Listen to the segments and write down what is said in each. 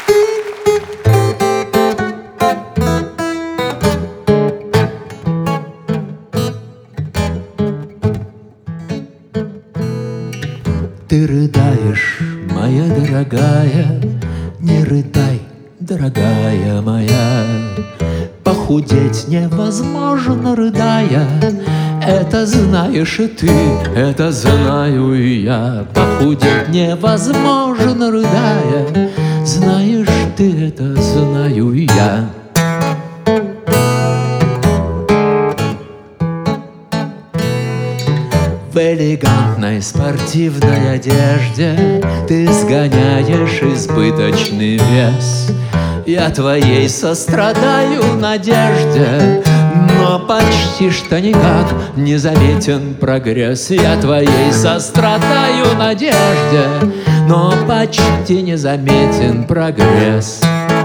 Ты рыдаешь, моя дорогая, не рыдай, дорогая моя. Похудеть невозможно, рыдая, это знаешь и ты, это знаю и я. Похудеть невозможно, рыдая, знаешь ты, это знаю и я. В элегантной спортивной одежде ты сгоняешь избыточный вес. Я твоей сострадаю надежде, но почти что никак не заметен прогресс. Я твоей сострадаю надежде, но почти не заметен прогресс.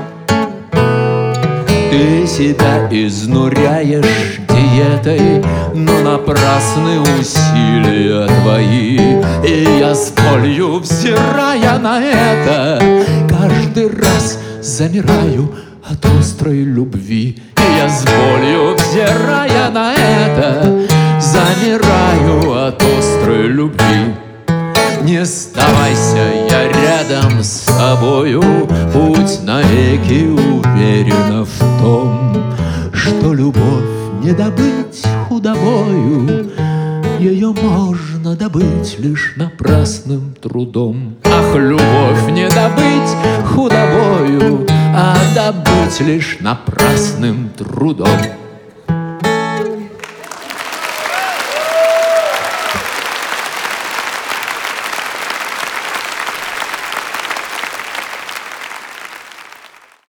Ты себя изнуряешь диетой, но напрасны усилия твои. И я с болью, взирая на это, каждый раз замираю от острой любви. И я с болью, взирая на это, замираю от острой любви. Не сдавайся, я рядом с тобою, будь навеки уверена в том, что любовь не добыть худобою, ее можно добыть лишь напрасным трудом. Ах, любовь не добыть худобою, а добыть лишь напрасным трудом.